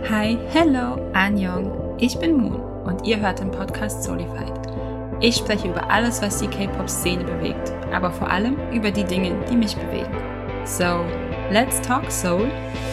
Hi, hello, Annyeong. Ich bin Moon und ihr hört den Podcast Soulified. Ich spreche über alles, was die K-Pop-Szene bewegt, aber vor allem über die Dinge, die mich bewegen. So, let's talk Soul.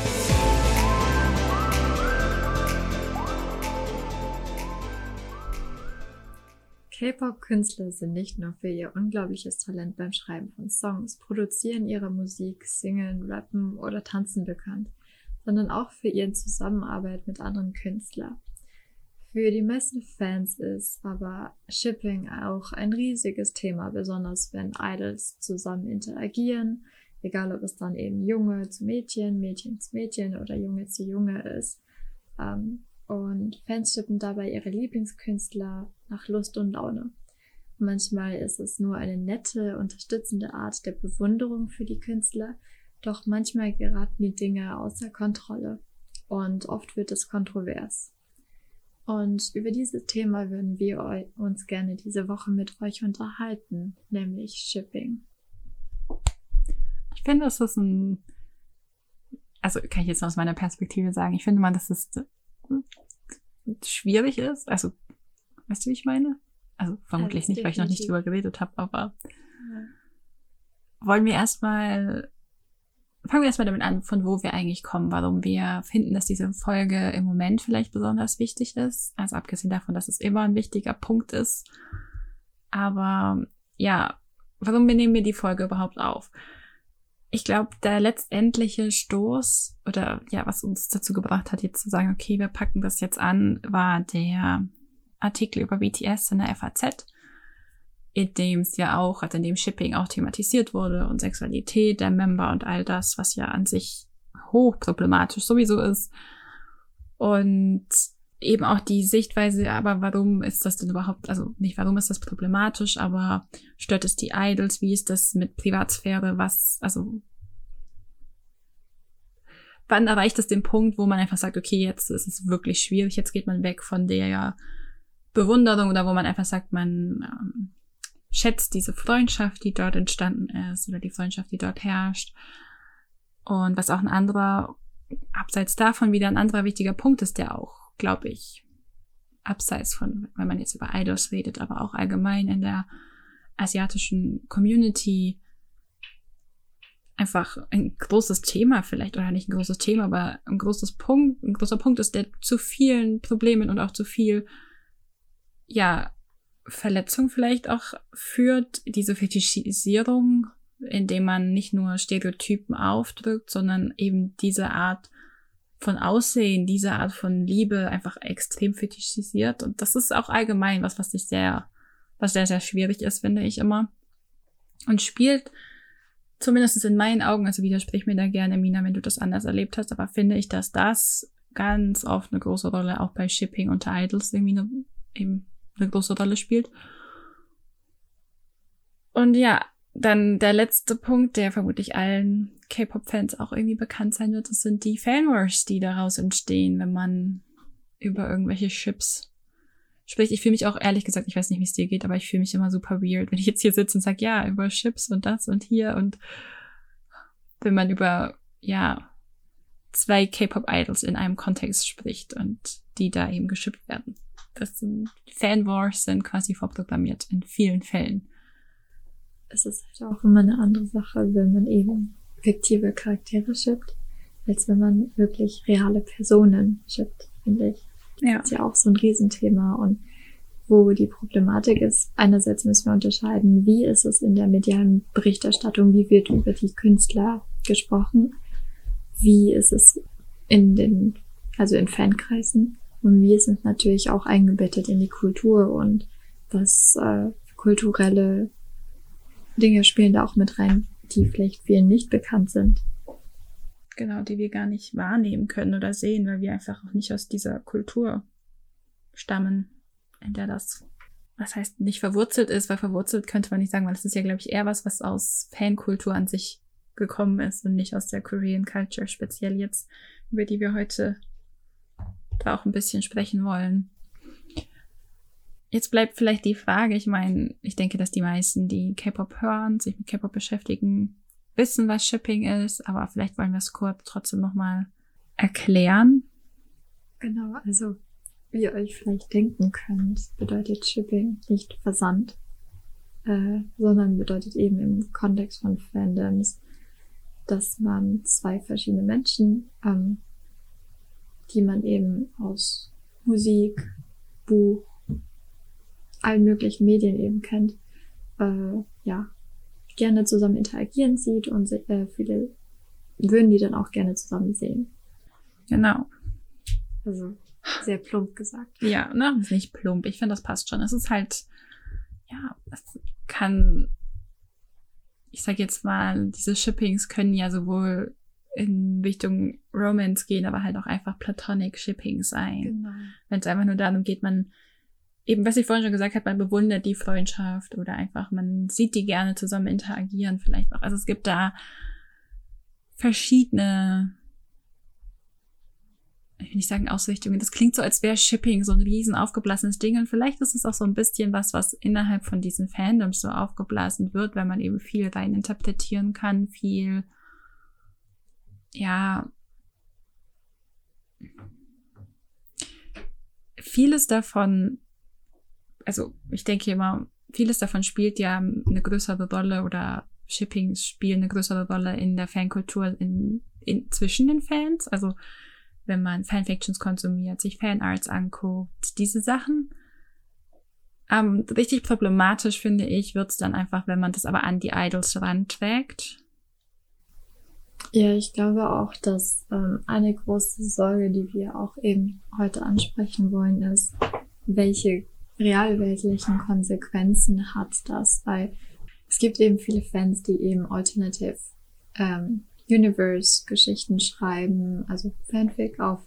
K-Pop-Künstler sind nicht nur für ihr unglaubliches Talent beim Schreiben von Songs, Produzieren ihrer Musik, Singen, Rappen oder Tanzen bekannt, sondern auch für ihre Zusammenarbeit mit anderen Künstlern. Für die meisten Fans ist aber Shipping auch ein riesiges Thema, besonders wenn Idols zusammen interagieren, egal ob es dann eben Junge zu Mädchen, Mädchen zu Mädchen oder Junge zu Junge ist. Und Fans shippen dabei ihre Lieblingskünstler nach Lust und Laune. Manchmal ist es nur eine nette, unterstützende Art der Bewunderung für die Künstler, doch manchmal geraten die Dinge außer Kontrolle und oft wird es kontrovers. Und über dieses Thema würden wir uns gerne diese Woche mit euch unterhalten, nämlich Shipping. Ich finde, das ist also kann ich jetzt aus meiner Perspektive sagen, ich finde mal, dass es schwierig ist. Also, weißt du, wie ich meine? Also vermutlich nicht, weil ich noch nicht drüber geredet habe, aber fangen wir erstmal damit an, von wo wir eigentlich kommen, warum wir finden, dass diese Folge im Moment vielleicht besonders wichtig ist. Also abgesehen davon, dass es immer ein wichtiger Punkt ist. Aber ja, warum nehmen wir die Folge überhaupt auf? Ich glaube, der letztendliche Stoß oder ja, was uns dazu gebracht hat, jetzt zu sagen, okay, wir packen das jetzt an, war der Artikel über BTS in der FAZ, in dem Shipping auch thematisiert wurde und Sexualität der Member und all das, was ja an sich hochproblematisch sowieso ist. Und eben auch die Sichtweise, aber warum ist das denn überhaupt, also nicht warum ist das problematisch, aber stört es die Idols, wie ist das mit Privatsphäre, wann erreicht es den Punkt, wo man einfach sagt, okay, jetzt ist es wirklich schwierig, jetzt geht man weg von der Bewunderung oder wo man einfach sagt, man schätzt diese Freundschaft, die dort entstanden ist oder die Freundschaft, die dort herrscht. Und was auch abseits davon wieder ein anderer wichtiger Punkt ist, der auch, glaube ich, abseits von, wenn man jetzt über Idols redet, aber auch allgemein in der asiatischen Community einfach ein großes Thema vielleicht, oder nicht ein großes Thema, aber ein großer Punkt ist, der zu vielen Problemen und auch zu viel, Verletzung vielleicht auch führt, diese Fetischisierung, indem man nicht nur Stereotypen aufdrückt, sondern eben diese Art von Aussehen, diese Art von Liebe einfach extrem fetischisiert. Und das ist auch allgemein was sehr, sehr schwierig ist, finde ich immer. Und spielt, zumindest in meinen Augen, also widersprich mir da gerne, Mina, wenn du das anders erlebt hast, aber finde ich, dass das ganz oft eine große Rolle auch bei Shipping unter Idols irgendwie eine große Rolle spielt. Und ja, dann der letzte Punkt, der vermutlich allen K-Pop-Fans auch irgendwie bekannt sein wird, das sind die Fanwars, die daraus entstehen, wenn man über irgendwelche Ships spricht. Ich fühle mich auch, ehrlich gesagt, ich weiß nicht, wie es dir geht, aber ich fühle mich immer super weird, wenn ich jetzt hier sitze und sage, ja, über Ships und das und hier, und wenn man über, zwei K-Pop-Idols in einem Kontext spricht und die da eben geschippt werden. Fanwars sind quasi vorprogrammiert in vielen Fällen. Es ist halt auch immer eine andere Sache, wenn man eben fiktive Charaktere shippt, als wenn man wirklich reale Personen shippt, finde ich. Ja. Das ist ja auch so ein Riesenthema, und wo die Problematik ist, einerseits müssen wir unterscheiden, wie ist es in der medialen Berichterstattung, wie wird über die Künstler gesprochen, wie ist es in Fankreisen, und wie ist es natürlich auch eingebettet in die Kultur, und was kulturelle Dinge spielen da auch mit rein, die vielleicht vielen nicht bekannt sind. Genau, die wir gar nicht wahrnehmen können oder sehen, weil wir einfach auch nicht aus dieser Kultur stammen, in der das, was heißt, nicht verwurzelt ist, weil verwurzelt könnte man nicht sagen, weil das ist ja, glaube ich, eher was aus Fankultur an sich gekommen ist und nicht aus der Korean Culture, speziell jetzt, über die wir heute da auch ein bisschen sprechen wollen. Jetzt bleibt vielleicht die Frage, ich meine, ich denke, dass die meisten, die K-Pop hören, sich mit K-Pop beschäftigen, wissen, was Shipping ist, aber vielleicht wollen wir es kurz trotzdem nochmal erklären. Genau, also wie ihr euch vielleicht denken könnt, bedeutet Shipping nicht Versand, sondern bedeutet eben im Kontext von Fandoms, dass man zwei verschiedene Menschen, die man eben aus Musik, Buch, allen möglichen Medien eben kennt, gerne zusammen interagieren sieht und viele würden die dann auch gerne zusammen sehen. Genau. Also sehr plump gesagt. Ja, ne, ist nicht plump. Ich finde, das passt schon. Es ist halt, ja, es kann, ich sag jetzt mal, diese Shippings können ja sowohl in Richtung Romance gehen, aber halt auch einfach Platonic Shipping sein. Genau. Wenn es einfach nur darum geht, man eben, was ich vorhin schon gesagt habe, man bewundert die Freundschaft oder einfach, man sieht die gerne zusammen interagieren vielleicht auch. Also es gibt da verschiedene, ich will nicht sagen Ausrichtungen, das klingt so, als wäre Shipping so ein riesen aufgeblasenes Ding und vielleicht ist es auch so ein bisschen was innerhalb von diesen Fandoms so aufgeblasen wird, weil man eben viel rein interpretieren kann, viel, ja, vieles davon, also ich denke immer, vieles davon spielt ja eine größere Rolle oder Shippings spielen eine größere Rolle in der Fankultur zwischen den Fans, also wenn man Fanfictions konsumiert, sich Fanarts anguckt, diese Sachen. Richtig problematisch, finde ich, wird's dann einfach, wenn man das aber an die Idols ranträgt. Ja, ich glaube auch, dass eine große Sorge, die wir auch eben heute ansprechen wollen, ist, welche realweltlichen Konsequenzen hat das? Weil es gibt eben viele Fans, die eben Alternative Universe-Geschichten schreiben, also Fanfic auf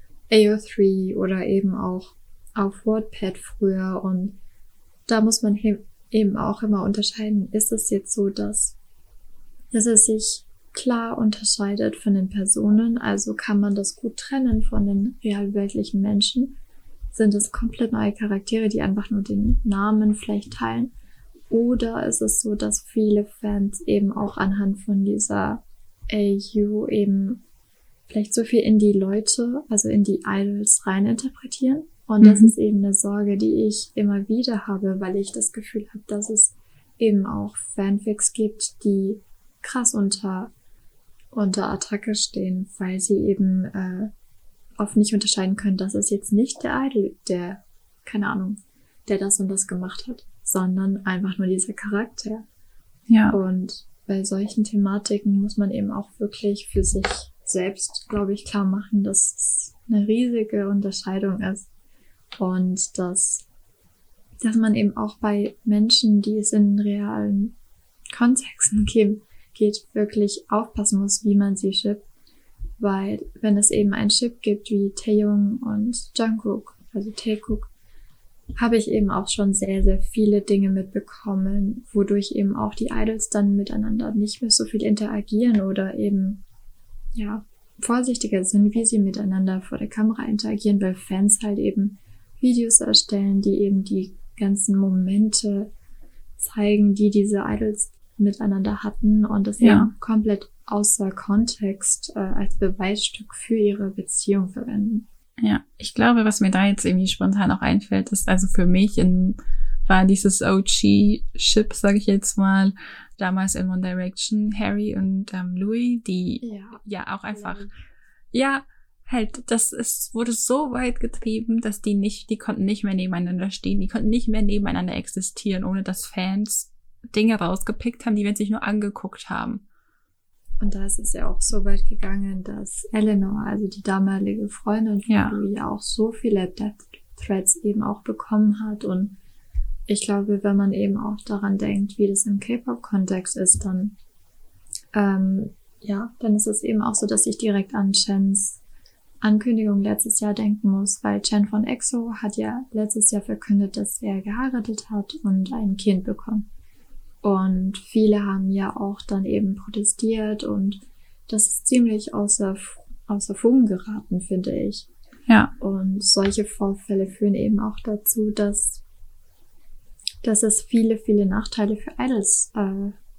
AO3 oder eben auch auf Wattpad früher. Und da muss man eben auch immer unterscheiden, ist es jetzt so, dass es sich klar unterscheidet von den Personen, also kann man das gut trennen von den realweltlichen Menschen? Sind es komplett neue Charaktere, die einfach nur den Namen vielleicht teilen? Oder ist es so, dass viele Fans eben auch anhand von dieser AU eben vielleicht so viel in die Leute, also in die Idols reininterpretieren? Und das ist eben eine Sorge, die ich immer wieder habe, weil ich das Gefühl habe, dass es eben auch Fanfics gibt, die krass unter Attacke stehen, weil sie eben oft nicht unterscheiden können, dass es jetzt nicht der Idol, der, keine Ahnung, der das und das gemacht hat, sondern einfach nur dieser Charakter. Ja. Und bei solchen Thematiken muss man eben auch wirklich für sich selbst, glaube ich, klar machen, dass es eine riesige Unterscheidung ist und dass man eben auch bei Menschen, die es in realen Kontexten geht, wirklich aufpassen muss, wie man sie shippt, weil wenn es eben einen Ship gibt wie Taeyong und Jungkook, also Taekook, habe ich eben auch schon sehr, sehr viele Dinge mitbekommen, wodurch eben auch die Idols dann miteinander nicht mehr so viel interagieren oder eben, ja, vorsichtiger sind, wie sie miteinander vor der Kamera interagieren, weil Fans halt eben Videos erstellen, die eben die ganzen zeigen, die diese Idols miteinander hatten und das eben komplett außer Kontext als Beweisstück für ihre Beziehung verwenden. Ja, ich glaube, was mir da jetzt irgendwie spontan auch einfällt, ist also für mich war dieses OG-Ship, sage ich jetzt mal, damals in One Direction, Harry und Louis, die ja auch einfach, halt, wurde so weit getrieben, dass die konnten nicht mehr nebeneinander stehen, die konnten nicht mehr nebeneinander existieren, ohne dass Fans Dinge rausgepickt haben, die wir sich nur angeguckt haben. Und da ist es ja auch so weit gegangen, dass Eleanor, also die damalige Freundin von Louis, auch so viele Death Threats eben auch bekommen hat. Und ich glaube, wenn man eben auch daran denkt, wie das im K-Pop-Kontext ist, dann ist es eben auch so, dass ich direkt an Chens Ankündigung letztes Jahr denken muss, weil Chen von EXO hat ja letztes Jahr verkündet, dass er geheiratet hat und ein Kind bekommen. Und viele haben ja auch dann eben protestiert und das ist ziemlich außer Fugen geraten, finde ich. Ja. Und solche Vorfälle führen eben auch dazu, dass es viele, viele Nachteile für Idols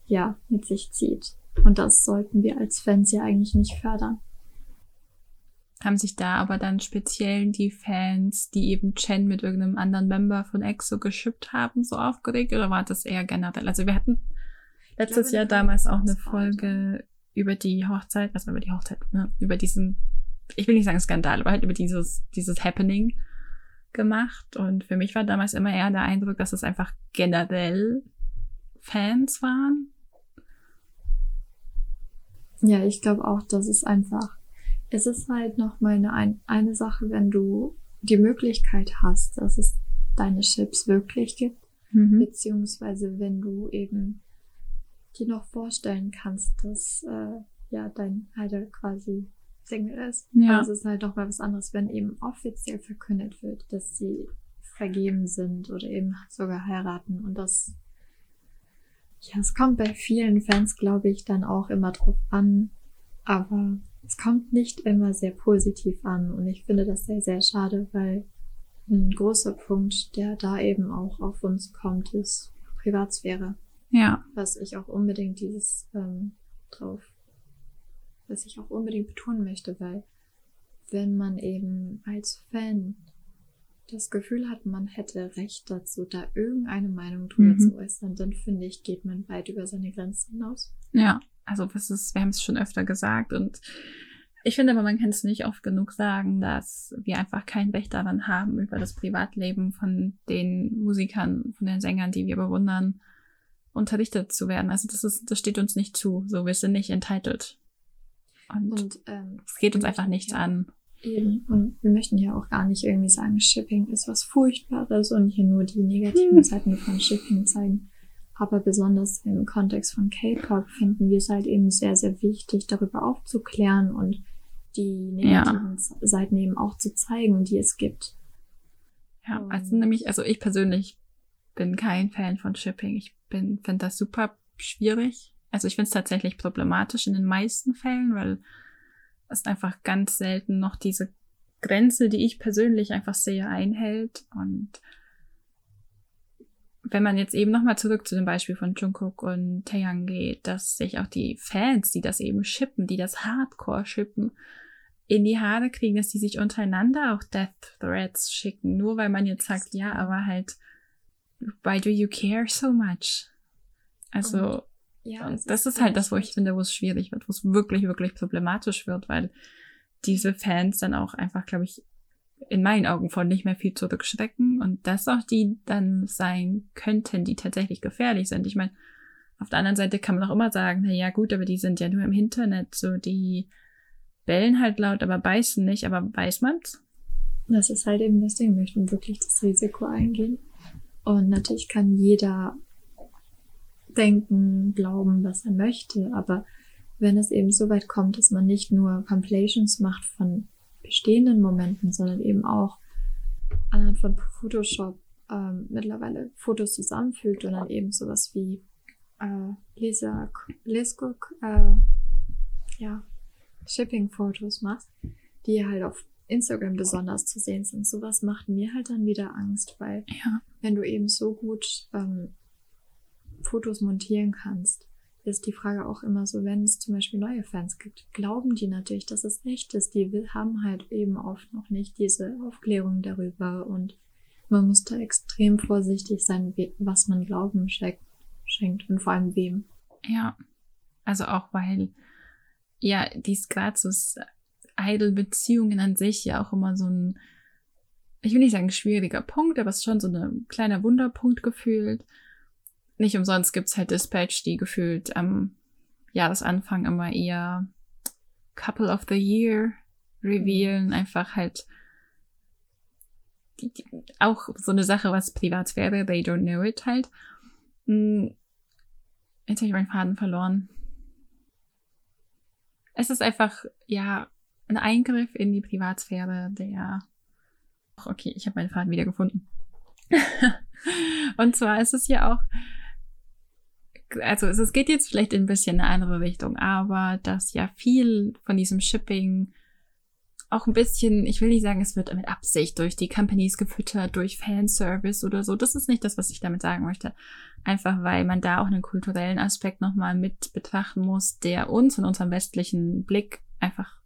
mit sich zieht. Und das sollten wir als Fans ja eigentlich nicht fördern. haben sich da aber dann speziell die Fans, die eben Chen mit irgendeinem anderen Member von EXO geschippt haben, so aufgeregt? Oder war das eher generell? Also wir hatten letztes Jahr damals auch eine Folge über die Hochzeit, ne? Über diesen, ich will nicht sagen Skandal, aber halt über dieses Happening gemacht. Und für mich war damals immer eher der Eindruck, dass es einfach generell Fans waren. Ja, ich glaube auch, dass es ist halt nochmal eine Sache, wenn du die Möglichkeit hast, dass es deine Chips wirklich gibt, beziehungsweise wenn du eben dir noch vorstellen kannst, dass dein Idol quasi Single ist. Ja. Also es ist halt noch mal was anderes, wenn eben offiziell verkündet wird, dass sie vergeben sind oder eben sogar heiraten. Und das, ja, es kommt bei vielen Fans, glaube ich, dann auch immer drauf an, aber es kommt nicht immer sehr positiv an. Und ich finde das sehr, sehr schade, weil ein großer Punkt, der da eben auch auf uns kommt, ist Privatsphäre. Ja. Was ich auch unbedingt betonen möchte, weil wenn man eben als Fan das Gefühl hat, man hätte Recht dazu, da irgendeine Meinung drüber zu äußern, dann finde ich, geht man weit über seine Grenzen hinaus. Ja, also wir haben es schon öfter gesagt und ich finde aber, man kann es nicht oft genug sagen, dass wir einfach kein Recht daran haben, über das Privatleben von den Musikern, von den Sängern, die wir bewundern, unterrichtet zu werden. Also das steht uns nicht zu. So, wir sind nicht entitled. Und es geht uns einfach nichts an. Eben. Und wir möchten ja auch gar nicht irgendwie sagen, Shipping ist was Furchtbares und hier nur die negativen Seiten von Shipping zeigen. Aber besonders im Kontext von K-Pop finden wir es halt eben sehr, sehr wichtig, darüber aufzuklären und die negativen Seiten eben auch zu zeigen, die es gibt. Ja, also ich persönlich bin kein Fan von Shipping. Ich finde das super schwierig. Also ich finde es tatsächlich problematisch in den meisten Fällen, weil es einfach ganz selten noch diese Grenze, die ich persönlich einfach sehe, einhält. Und wenn man jetzt eben nochmal zurück zu dem Beispiel von Jungkook und Taeyang geht, dass sich auch die Fans, die das eben shippen, die das Hardcore shippen, in die Haare kriegen, dass die sich untereinander auch Death Threats schicken, nur weil man jetzt sagt, ja, aber halt, why do you care so much? Also, und das ist halt das, wo ich finde, wo es schwierig wird, wo es wirklich, wirklich problematisch wird, weil diese Fans dann auch einfach, glaube ich, in meinen Augen von nicht mehr viel zurückschrecken und das auch die dann sein könnten, die tatsächlich gefährlich sind. Ich meine, auf der anderen Seite kann man auch immer sagen, na ja, gut, aber die sind ja nur im Internet, so die bellen halt laut, aber beißen nicht, aber weiß man's? Das ist halt eben das Ding, wir möchten wirklich das Risiko eingehen. Und natürlich kann jeder denken, glauben, was er möchte, aber wenn es eben so weit kommt, dass man nicht nur Compilations macht von bestehenden Momenten, sondern eben auch anhand von Photoshop mittlerweile Fotos zusammenfügt und dann eben sowas wie Shipping-Fotos macht, die halt auf Instagram besonders zu sehen sind. Sowas macht mir halt dann wieder Angst, weil wenn du eben so gut Fotos montieren kannst, ist die Frage auch immer so, wenn es zum Beispiel neue Fans gibt, glauben die natürlich, dass es echt ist. Die haben halt eben oft noch nicht diese Aufklärung darüber und man muss da extrem vorsichtig sein, was man Glauben schenkt und vor allem wem. Ja, also auch weil dies gerade so Idol-Beziehungen an sich ja auch immer so ein, ich will nicht sagen schwieriger Punkt, aber es ist schon so ein kleiner Wunderpunkt gefühlt. Nicht umsonst gibt's halt Dispatch, die gefühlt am Jahresanfang immer eher Couple of the Year revealen, einfach halt die, auch so eine Sache, was Privatsphäre, they don't know it halt. Jetzt habe ich meinen Faden verloren. Es ist einfach, ein Eingriff in die Privatsphäre okay, ich habe meinen Faden wieder gefunden. Und zwar ist es ja auch, also es geht jetzt vielleicht in ein bisschen eine andere Richtung, aber dass ja viel von diesem Shipping auch ein bisschen, ich will nicht sagen, es wird mit Absicht durch die Companies gefüttert, durch Fanservice oder so. Das ist nicht das, was ich damit sagen möchte. Einfach, weil man da auch einen kulturellen Aspekt nochmal mit betrachten muss, der uns in unserem westlichen Blick einfach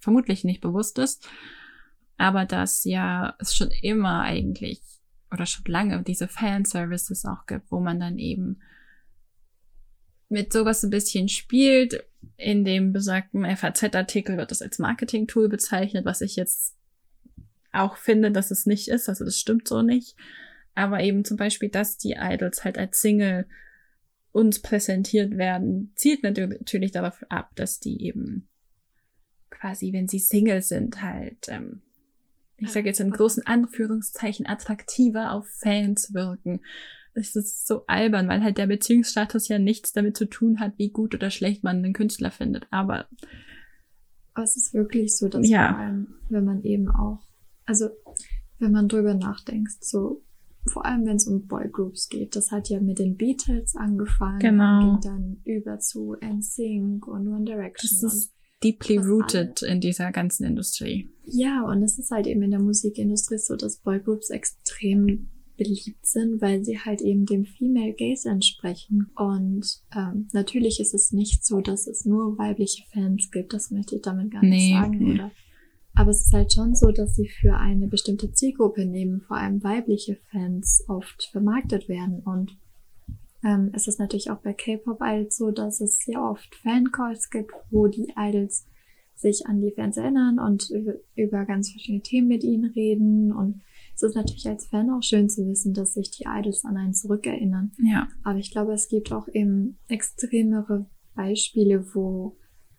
vermutlich nicht bewusst ist, aber dass ja es schon immer eigentlich oder schon lange diese Fanservices auch gibt, wo man dann eben mit sowas ein bisschen spielt. In dem besagten FAZ-Artikel wird das als Marketing-Tool bezeichnet, was ich jetzt auch finde, dass es nicht ist. Also das stimmt so nicht. Aber eben zum Beispiel, dass die Idols halt als Single uns präsentiert werden, zielt natürlich darauf ab, dass die eben quasi, wenn sie Single sind, halt, ich sage jetzt in großen Anführungszeichen, attraktiver auf Fans wirken. Das ist so albern, weil halt der Beziehungsstatus ja nichts damit zu tun hat, wie gut oder schlecht man einen Künstler findet. Aber es ist wirklich so, dass vor allem, wenn man eben auch, also wenn man drüber nachdenkt, so vor allem wenn es um Boygroups geht, das hat ja mit den Beatles angefangen, ging dann über zu NSYNC und One Direction. Das ist deeply rooted in dieser ganzen Industrie. Ja, und es ist halt eben in der Musikindustrie so, dass Boygroups extrem beliebt sind, weil sie halt eben dem Female Gaze entsprechen. Und natürlich ist es nicht so, dass es nur weibliche Fans gibt, das möchte ich damit gar nicht sagen, oder? Aber es ist halt schon so, dass sie für eine bestimmte Zielgruppe nehmen, vor allem weibliche Fans, oft vermarktet werden. Und es ist natürlich auch bei K-Pop-Idols so, dass es sehr oft Fancalls gibt, wo die Idols sich an die Fans erinnern und über ganz verschiedene Themen mit ihnen reden. Und es ist natürlich als Fan auch schön zu wissen, dass sich die Idols an einen zurückerinnern. Ja. Aber ich glaube, es gibt auch eben extremere Beispiele, wo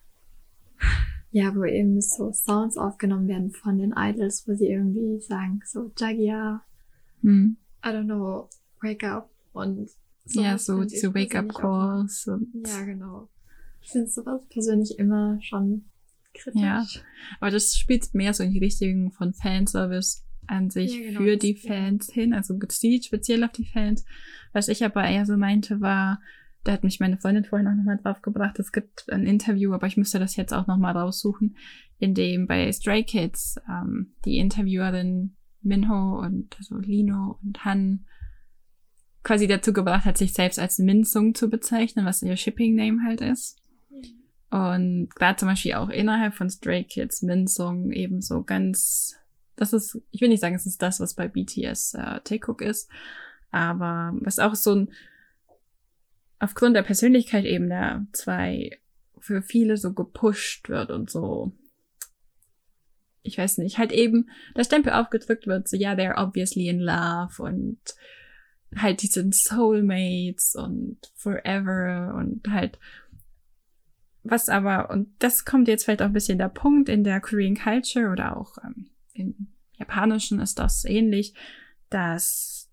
eben so Sounds aufgenommen werden von den Idols, wo sie irgendwie sagen, so, Jagia, I don't know, wake up und so. Ja, so diese Wake-up-Calls. Ja, genau. Ich finde sowas persönlich immer schon kritisch. Ja, aber das spielt mehr so in die Richtung von Fanservice an sich für die Fans hin, also gezielt speziell auf die Fans. Was ich aber eher so meinte war, da hat mich meine Freundin vorhin auch nochmal drauf gebracht, es gibt ein Interview, aber ich müsste das jetzt auch nochmal raussuchen, in dem bei Stray Kids die Interviewerin Minho und also Lino und Han quasi dazu gebracht hat, sich selbst als Minsung zu bezeichnen, was ihr Shipping-Name halt ist. Und gerade zum Beispiel auch innerhalb von Stray Kids Minsung eben so ganz, das ist, ich will nicht sagen, es ist das, was bei BTS Taekook ist, aber was auch so ein aufgrund der Persönlichkeit eben der zwei für viele so gepusht wird und so, ich weiß nicht, halt eben der Stempel aufgedrückt wird, so ja, they're obviously in love und halt die sind Soulmates und forever und halt was aber, und das kommt jetzt vielleicht auch ein bisschen der Punkt in der Korean Culture oder auch im Japanischen ist das ähnlich, dass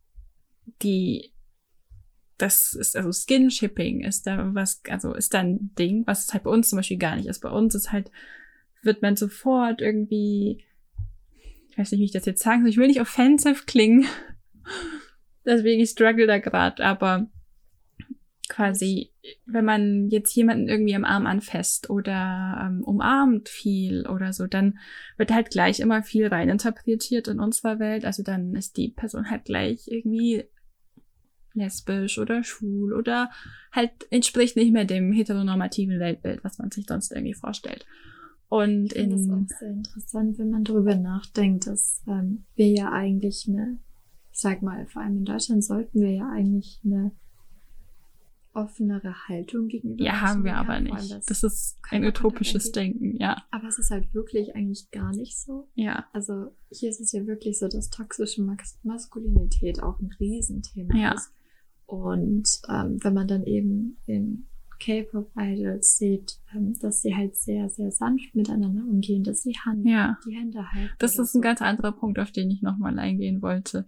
das ist, also Skin-Shipping ist da was, also ist da ein Ding, was es halt bei uns zum Beispiel gar nicht ist. Bei uns ist halt, wird man sofort irgendwie, ich weiß nicht, wie ich das jetzt sagen soll, ich will nicht offensive klingen, deswegen ich struggle da gerade, aber quasi, wenn man jetzt jemanden irgendwie am Arm anfasst oder umarmt viel oder so, dann wird halt gleich immer viel reininterpretiert in unserer Welt, also dann ist die Person halt gleich irgendwie lesbisch oder schwul oder halt entspricht nicht mehr dem heteronormativen Weltbild, was man sich sonst irgendwie vorstellt. Und ich finde das auch sehr interessant, wenn man darüber nachdenkt, dass wir ja eigentlich ich sag mal, vor allem in Deutschland sollten wir ja eigentlich eine offenere Haltung gegenüber. Ja, haben wir aber nicht. Das ist ein utopisches Denken, ja. Aber es ist halt wirklich eigentlich gar nicht so. Ja. Also hier ist es ja wirklich so, dass toxische Maskulinität auch ein Riesenthema ist. Und wenn man dann eben in K-Pop-Idols sieht, dass sie halt sehr, sehr sanft miteinander umgehen, dass sie die Hände halten. Das ist ein ganz anderer Punkt, auf den ich nochmal eingehen wollte.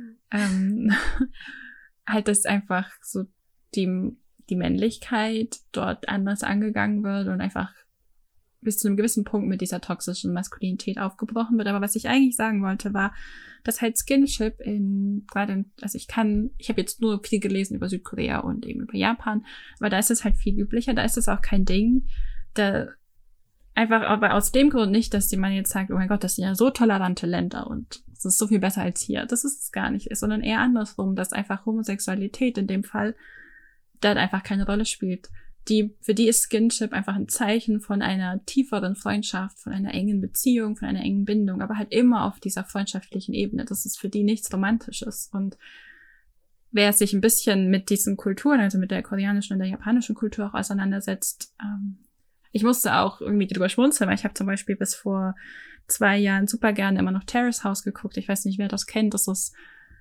Halt, dass einfach so die Männlichkeit dort anders angegangen wird und einfach bis zu einem gewissen Punkt mit dieser toxischen Maskulinität aufgebrochen wird. Aber was ich eigentlich sagen wollte, war, dass halt Skinship also ich habe jetzt nur viel gelesen über Südkorea und eben über Japan, aber da ist es halt viel üblicher, da ist es auch kein Ding. Einfach aber aus dem Grund nicht, dass man jetzt sagt, oh mein Gott, das sind ja so tolerante Länder und es ist so viel besser als hier. Das ist es gar nicht, sondern eher andersrum, dass einfach Homosexualität in dem Fall dort einfach keine Rolle spielt. für die ist Skinship einfach ein Zeichen von einer tieferen Freundschaft, von einer engen Beziehung, von einer engen Bindung, aber halt immer auf dieser freundschaftlichen Ebene. Das ist für die nichts Romantisches. Und wer sich ein bisschen mit diesen Kulturen, also mit der koreanischen und der japanischen Kultur auch auseinandersetzt, ich musste auch irgendwie drüber schmunzeln, weil ich habe zum Beispiel bis vor 2 Jahren super gerne immer noch Terrace House geguckt. Ich weiß nicht, wer das kennt. Das ist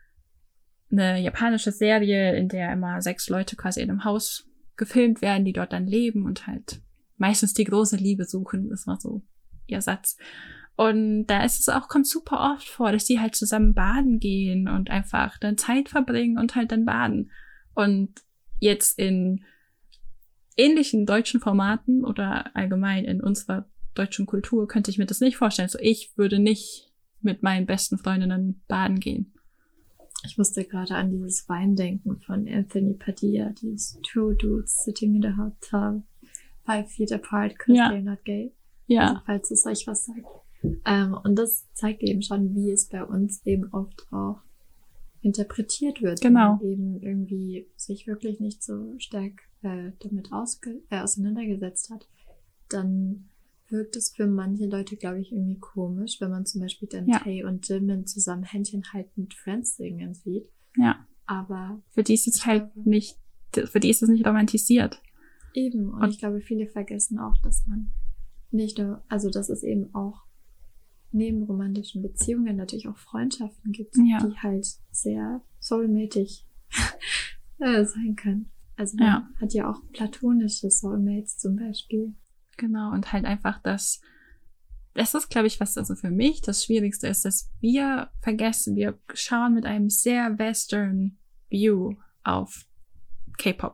eine japanische Serie, in der immer 6 Leute quasi in einem Haus gefilmt werden, die dort dann leben und halt meistens die große Liebe suchen. Das war so ihr Satz. Und da ist es auch, kommt super oft vor, dass die halt zusammen baden gehen und einfach dann Zeit verbringen und halt dann baden. Und jetzt in ähnlichen deutschen Formaten oder allgemein in unserer deutschen Kultur könnte ich mir das nicht vorstellen. Also ich würde nicht mit meinen besten Freundinnen baden gehen. Ich musste gerade an dieses Wein denken von Anthony Padilla, dieses Two Dudes Sitting in the Hot Tub, 5 feet apart, because they're not gay. Ja. Also, falls es euch was sagt. Und das zeigt eben schon, wie es bei uns eben oft auch interpretiert wird. Genau. Wenn man eben irgendwie sich wirklich nicht so stark damit auseinandergesetzt hat, dann wirkt es für manche Leute, glaube ich, irgendwie komisch, wenn man zum Beispiel dann Tay und Jimin zusammen Händchen haltend Friends singen sieht. Ja. Aber für die ist es halt nicht, für die ist es nicht romantisiert. Eben. Und ich glaube, viele vergessen auch, dass man nicht nur, also dass es eben auch neben romantischen Beziehungen natürlich auch Freundschaften gibt, die halt sehr soulmatig sein können. Also man hat ja auch platonische Soulmates zum Beispiel. Genau, und halt einfach das ist, glaube ich, was also für mich das Schwierigste ist, dass wir vergessen, wir schauen mit einem sehr Western View auf K-Pop.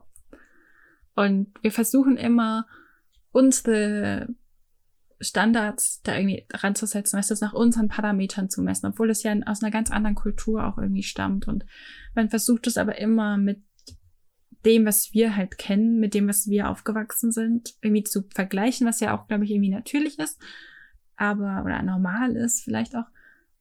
Und wir versuchen immer, unsere Standards da irgendwie ranzusetzen, weißt du, das nach unseren Parametern zu messen, obwohl es ja aus einer ganz anderen Kultur auch irgendwie stammt. Und man versucht es aber immer mit dem, was wir halt kennen, mit dem, was wir aufgewachsen sind, irgendwie zu vergleichen, was ja auch, glaube ich, irgendwie natürlich ist, oder normal ist vielleicht auch.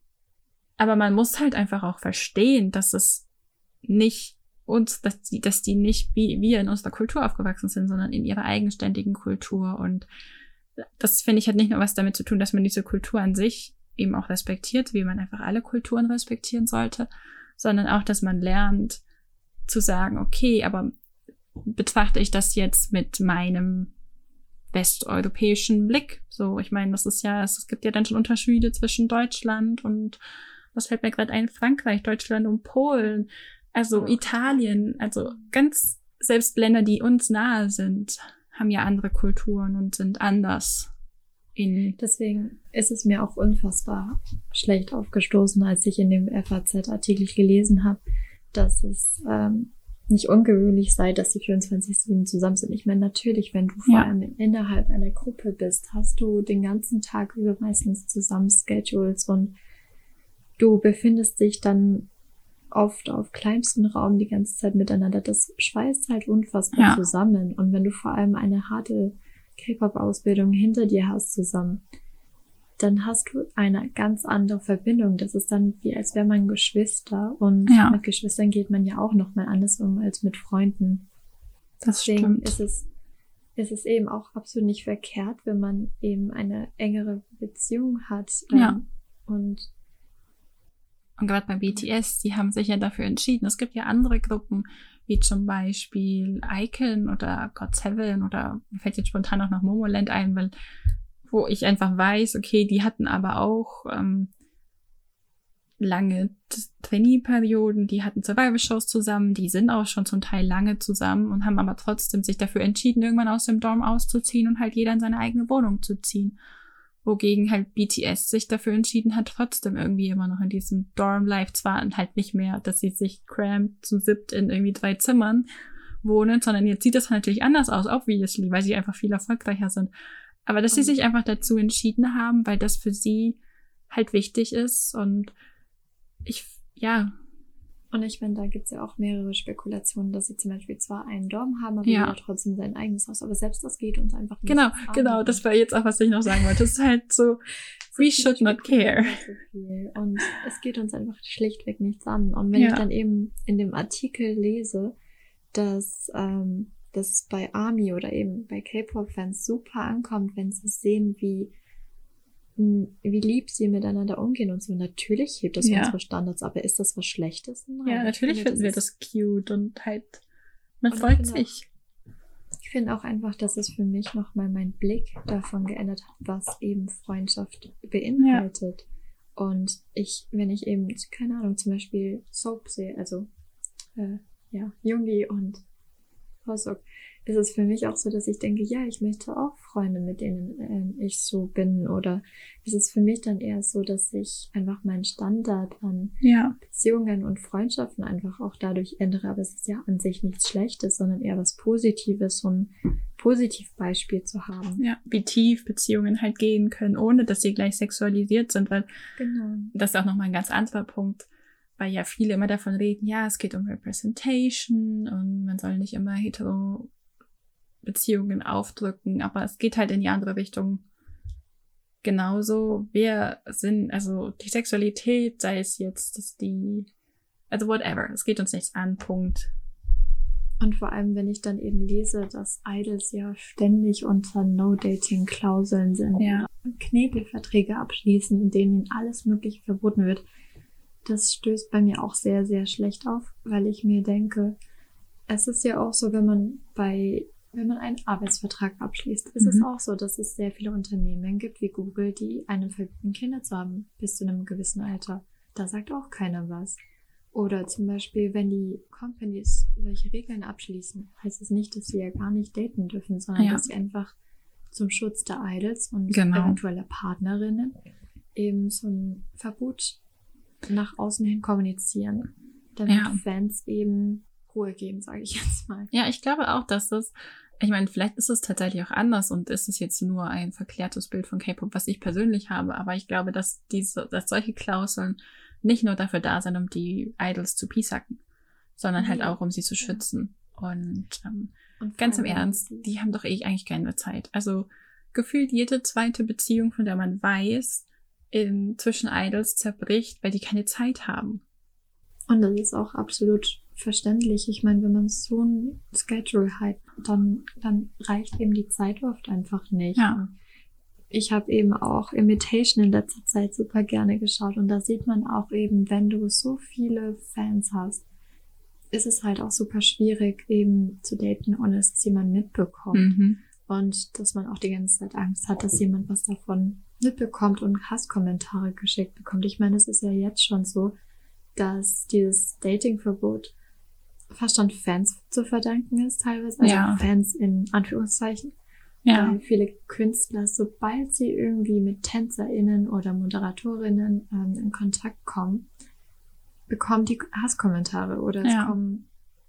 Aber man muss halt einfach auch verstehen, dass es nicht dass die nicht wie wir in unserer Kultur aufgewachsen sind, sondern in ihrer eigenständigen Kultur. Und das, finde ich, hat nicht nur was damit zu tun, dass man diese Kultur an sich eben auch respektiert, wie man einfach alle Kulturen respektieren sollte, sondern auch, dass man lernt zu sagen, okay, aber betrachte ich das jetzt mit meinem westeuropäischen Blick? So, ich meine, es gibt ja dann schon Unterschiede zwischen Deutschland und, was fällt mir gerade ein, Frankreich, Deutschland und Polen, also Italien, also ganz, selbst Länder, die uns nahe sind, haben ja andere Kulturen und sind anders. Deswegen ist es mir auch unfassbar schlecht aufgestoßen, als ich in dem FAZ-Artikel gelesen habe, dass es nicht ungewöhnlich sei, dass die 24/7 zusammen sind. Ich meine, natürlich, wenn du vor allem innerhalb einer Gruppe bist, hast du den ganzen Tag über meistens zusammen Schedules und du befindest dich dann oft auf kleinstem Raum die ganze Zeit miteinander. Das schweißt halt unfassbar zusammen. Und wenn du vor allem eine harte K-Pop-Ausbildung hinter dir hast zusammen, dann hast du eine ganz andere Verbindung. Das ist dann wie, als wäre man Geschwister. Und mit Geschwistern geht man ja auch noch mal anders um als mit Freunden. Deswegen ist es eben auch absolut nicht verkehrt, wenn man eben eine engere Beziehung hat. Und gerade bei BTS, die haben sich ja dafür entschieden. Es gibt ja andere Gruppen, wie zum Beispiel iKON oder GOT7 oder mir fällt jetzt spontan auch noch Momoland ein, wo ich einfach weiß, okay, die hatten aber auch lange Trainee-Perioden, die hatten Survival-Shows zusammen, die sind auch schon zum Teil lange zusammen und haben aber trotzdem sich dafür entschieden, irgendwann aus dem Dorm auszuziehen und halt jeder in seine eigene Wohnung zu ziehen. Wogegen halt BTS sich dafür entschieden hat, trotzdem irgendwie immer noch in diesem Dorm-Life, zwar halt nicht mehr, dass sie sich crampt zu 7 in irgendwie 3 Zimmern wohnen, sondern jetzt sieht das natürlich anders aus, obviously, weil sie einfach viel erfolgreicher sind. Aber dass sie sich einfach dazu entschieden haben, weil das für sie halt wichtig ist und Und ich meine, da gibt's ja auch mehrere Spekulationen, dass sie zum Beispiel zwar einen Dorm haben, aber jeder trotzdem sein eigenes Haus. Aber selbst das geht uns einfach nicht. Genau, das war jetzt auch, was ich noch sagen wollte. Es ist halt so, we should not care. Und es geht uns einfach schlichtweg nichts an. Und wenn ich dann eben in dem Artikel lese, dass dass es bei ARMY oder eben bei K-Pop-Fans super ankommt, wenn sie sehen, wie lieb sie miteinander umgehen und so. Natürlich hebt das unsere Standards, aber ist das was Schlechtes? Nein. Ja, natürlich finden wir das cute und halt, man freut sich. Ich finde auch einfach, dass es für mich nochmal mein Blick davon geändert hat, was eben Freundschaft beinhaltet. Und wenn ich eben, keine Ahnung, zum Beispiel Soap sehe, also Yoongi und Hoseok, ist es für mich auch so, dass ich denke, ja, ich möchte auch Freunde, mit denen ich so bin. Oder ist es für mich dann eher so, dass ich einfach meinen Standard an Beziehungen und Freundschaften einfach auch dadurch ändere. Aber es ist ja an sich nichts Schlechtes, sondern eher was Positives, so ein Positivbeispiel zu haben. Ja, wie tief Beziehungen halt gehen können, ohne dass sie gleich sexualisiert sind, weil das ist auch nochmal ein ganz anderer Punkt, weil ja viele immer davon reden, ja, es geht um Representation und man soll nicht immer hetero Beziehungen aufdrücken, aber es geht halt in die andere Richtung genauso. Wir sind, also die Sexualität, sei es jetzt, also whatever, es geht uns nichts an, Punkt. Und vor allem, wenn ich dann eben lese, dass Idols ja ständig unter No-Dating-Klauseln sind, Knebelverträge abschließen, in denen alles Mögliche verboten wird, das stößt bei mir auch sehr, sehr schlecht auf, weil ich mir denke, es ist ja auch so, wenn man einen Arbeitsvertrag abschließt, ist es auch so, dass es sehr viele Unternehmen gibt, wie Google, die einem verbieten, Kinder zu haben, bis zu einem gewissen Alter. Da sagt auch keiner was. Oder zum Beispiel, wenn die Companies solche Regeln abschließen, heißt es nicht, dass sie ja gar nicht daten dürfen, sondern dass sie einfach zum Schutz der Idols und eventueller Partnerinnen eben so ein Verbot nach außen hin kommunizieren, damit Fans eben Ruhe geben, sage ich jetzt mal. Ja, ich glaube auch, dass ich meine, vielleicht ist es tatsächlich auch anders und ist es jetzt nur ein verklärtes Bild von K-Pop, was ich persönlich habe, aber ich glaube, dass solche Klauseln nicht nur dafür da sind, um die Idols zu piesacken, sondern halt auch, um sie zu schützen. Und ganz im Ernst, die haben doch eigentlich keine Zeit. Also gefühlt jede zweite Beziehung, von der man weiß, zwischen Idols zerbricht, weil die keine Zeit haben. Und das ist auch absolut verständlich. Ich meine, wenn man so ein Schedule hat, dann reicht eben die Zeit oft einfach nicht. Ja. Ich habe eben auch Imitation in letzter Zeit super gerne geschaut und da sieht man auch eben, wenn du so viele Fans hast, ist es halt auch super schwierig eben zu daten, ohne dass es jemand mitbekommt. Und dass man auch die ganze Zeit Angst hat, dass jemand was davon mitbekommt und Hasskommentare geschickt bekommt. Ich meine, es ist ja jetzt schon so, dass dieses Datingverbot fast schon Fans zu verdanken ist teilweise, also Fans in Anführungszeichen, weil viele Künstler, sobald sie irgendwie mit TänzerInnen oder ModeratorInnen in Kontakt kommen, bekommen die Hasskommentare oder es kommen,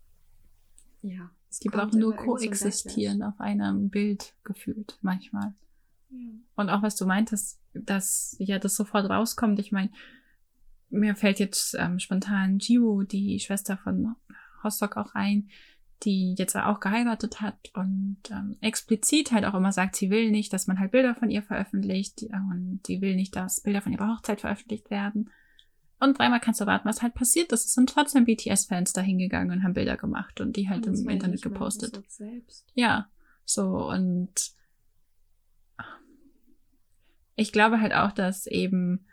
die brauchen nur koexistieren auf einem Bild gefühlt manchmal. Ja. Und auch was du meintest, dass das sofort rauskommt. Ich meine, mir fällt jetzt spontan Jiwoo, die Schwester von Hoseok, auch ein, die jetzt auch geheiratet hat und explizit halt auch immer sagt, sie will nicht, dass man halt Bilder von ihr veröffentlicht und die will nicht, dass Bilder von ihrer Hochzeit veröffentlicht werden. Und dreimal kannst du raten, was halt passiert ist. Es sind trotzdem BTS-Fans da hingegangen und haben Bilder gemacht und die halt im Internet gepostet. Ja, so und ich glaube halt auch, dass eben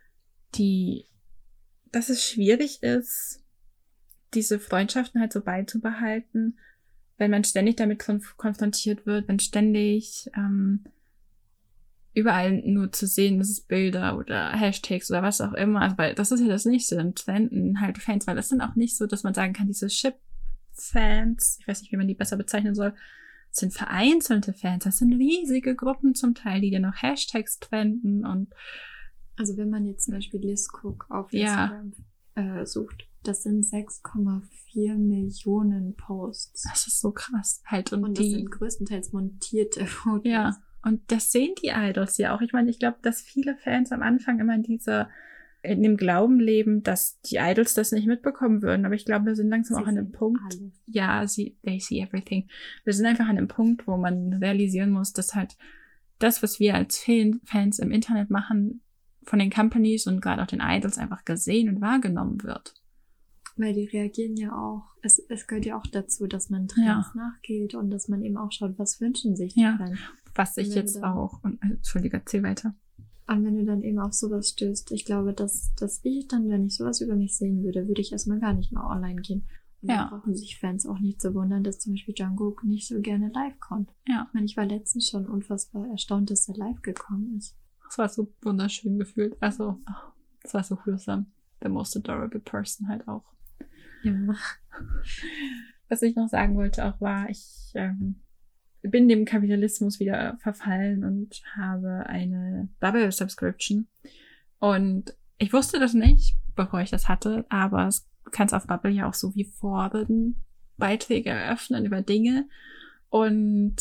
dass es schwierig ist, diese Freundschaften halt so beizubehalten, wenn man ständig damit konfrontiert wird, wenn ständig überall nur zu sehen ist Bilder oder Hashtags oder was auch immer. Also, weil das ist ja das Nächste, dann trenden halt Fans, weil das sind auch nicht so, dass man sagen kann, diese Ship-Fans, ich weiß nicht, wie man die besser bezeichnen soll, sind vereinzelte Fans, das sind riesige Gruppen zum Teil, die dann noch Hashtags trenden und also wenn man jetzt zum Beispiel Liz Cook auf Instagram sucht, das sind 6,4 Millionen Posts. Das ist so krass. Halt. Und das sind größtenteils montierte Fotos. Ja, und das sehen die Idols ja auch. Ich meine, ich glaube, dass viele Fans am Anfang immer in dem Glauben leben, dass die Idols das nicht mitbekommen würden. Aber ich glaube, wir sind langsam auch an einem Punkt. Alles. Ja, they see everything. Wir sind einfach an einem Punkt, wo man realisieren muss, dass halt das, was wir als Fans im Internet machen, von den Companies und gerade auch den Idols einfach gesehen und wahrgenommen wird. Weil die reagieren ja auch, es gehört ja auch dazu, dass man Trends nachgeht und dass man eben auch schaut, was wünschen sich die Fans. Was ich jetzt auch, Entschuldige, erzähl weiter. Und wenn du dann eben auf sowas stößt, ich glaube, dass ich dann, wenn ich sowas über mich sehen würde, würde ich erstmal gar nicht mehr online gehen. Und dann brauchen sich Fans auch nicht zu wundern, dass zum Beispiel Jungkook nicht so gerne live kommt. Ja. Ich meine, ich war letztens schon unfassbar erstaunt, dass er live gekommen ist. Das war so wunderschön gefühlt. Also, das war so wholesome. The most adorable person halt auch. Ja. Was ich noch sagen wollte auch war, ich bin dem Kapitalismus wieder verfallen und habe eine Bubble-Subscription. Und ich wusste das nicht, bevor ich das hatte, aber es kannst auf Bubble ja auch so wie Foren Beiträge eröffnen über Dinge. Und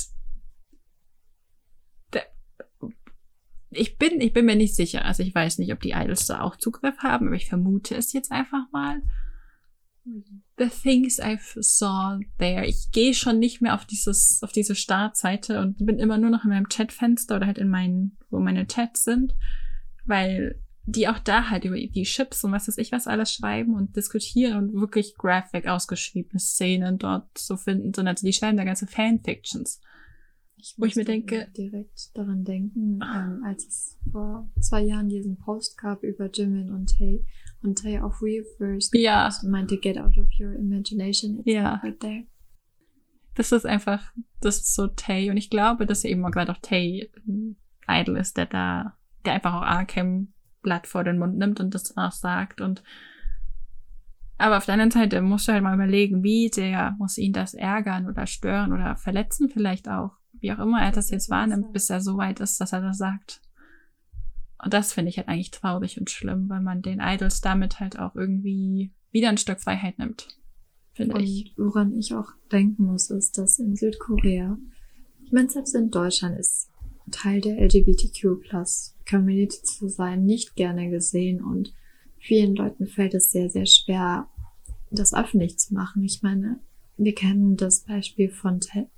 ich bin mir nicht sicher. Also ich weiß nicht, ob die Idols da auch Zugriff haben, aber ich vermute es jetzt einfach mal. The things I saw there. Ich gehe schon nicht mehr auf diese Startseite und bin immer nur noch in meinem Chatfenster oder halt wo meine Chats sind, weil die auch da halt über die Chips und was weiß ich was alles schreiben und diskutieren und wirklich graphic ausgeschriebene Szenen dort so finden, sondern also die schreiben da ganze Fanfictions. Wo ich mir denke, direkt daran denken, als es vor 2 Jahren diesen Post gab über Jimin und Tae auf Weverse meinte, get out of your imagination, it's right there. Das ist so Tae und ich glaube, dass eben auch gerade auch Tae ein Idol ist, der einfach auch Arcam Blatt vor den Mund nimmt und das auch sagt aber auf der anderen Seite musst du halt mal überlegen, wie sehr muss ihn das ärgern oder stören oder verletzen vielleicht auch, wie auch immer er das jetzt wahrnimmt, bis er so weit ist, dass er das sagt. Und das finde ich halt eigentlich traurig und schlimm, weil man den Idols damit halt auch irgendwie wieder ein Stück Freiheit nimmt, finde ich. Und woran ich auch denken muss, ist, dass in Südkorea, ich meine, selbst in Deutschland ist Teil der LGBTQ+-Community zu sein nicht gerne gesehen und vielen Leuten fällt es sehr, sehr schwer, das öffentlich zu machen. Ich meine, wir kennen das Beispiel von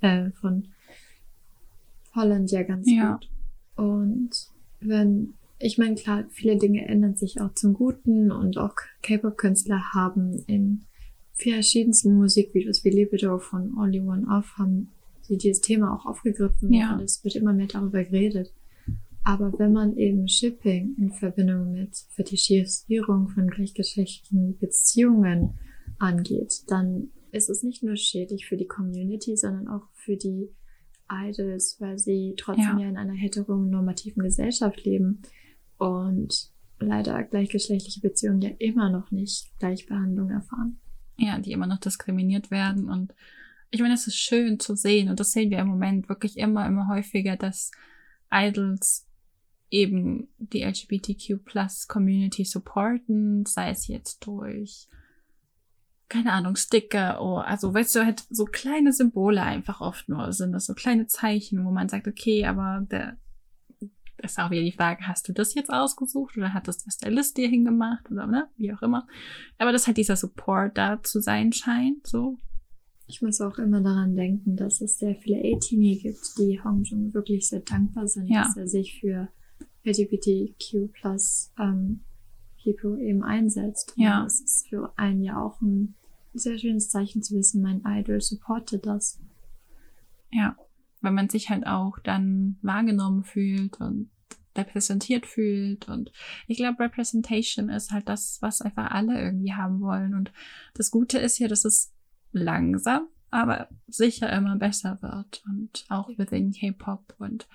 Holland ja ganz gut. Und ich meine, klar, viele Dinge ändern sich auch zum Guten und auch K-Pop-Künstler haben in verschiedensten Musikvideos wie Libido von Only One Off haben sie dieses Thema auch aufgegriffen und es wird immer mehr darüber geredet. Aber wenn man eben Shipping in Verbindung mit Fetischisierung von gleichgeschlechtlichen Beziehungen angeht, dann ist es nicht nur schädlich für die Community, sondern auch für die Idols, weil sie trotzdem ja in einer heteronormativen Gesellschaft leben und leider gleichgeschlechtliche Beziehungen ja immer noch nicht Gleichbehandlung erfahren. Ja, die immer noch diskriminiert werden und ich meine, es ist schön zu sehen und das sehen wir im Moment wirklich immer häufiger, dass Idols eben die LGBTQ+-Community supporten, sei es jetzt durch, keine Ahnung, Sticker oder, also weißt du, halt so kleine Symbole einfach oft nur sind das, so kleine Zeichen, wo man sagt, okay, aber das ist auch wieder die Frage, hast du das jetzt ausgesucht oder hat das der Stylist dir hingemacht oder ne, wie auch immer. Aber dass halt dieser Support da zu sein scheint, so. Ich muss auch immer daran denken, dass es sehr viele A-Teenie gibt, die Hongjun wirklich sehr dankbar sind, dass er sich für LGBTQ+ People eben einsetzt. Ja. Und es ist für einen ja auch ein sehr schönes Zeichen zu wissen, mein Idol supportet das. Ja, weil man sich halt auch dann wahrgenommen fühlt und repräsentiert fühlt und ich glaube, Representation ist halt das, was einfach alle irgendwie haben wollen und das Gute ist ja, dass es langsam, aber sicher immer besser wird und auch within K-Pop und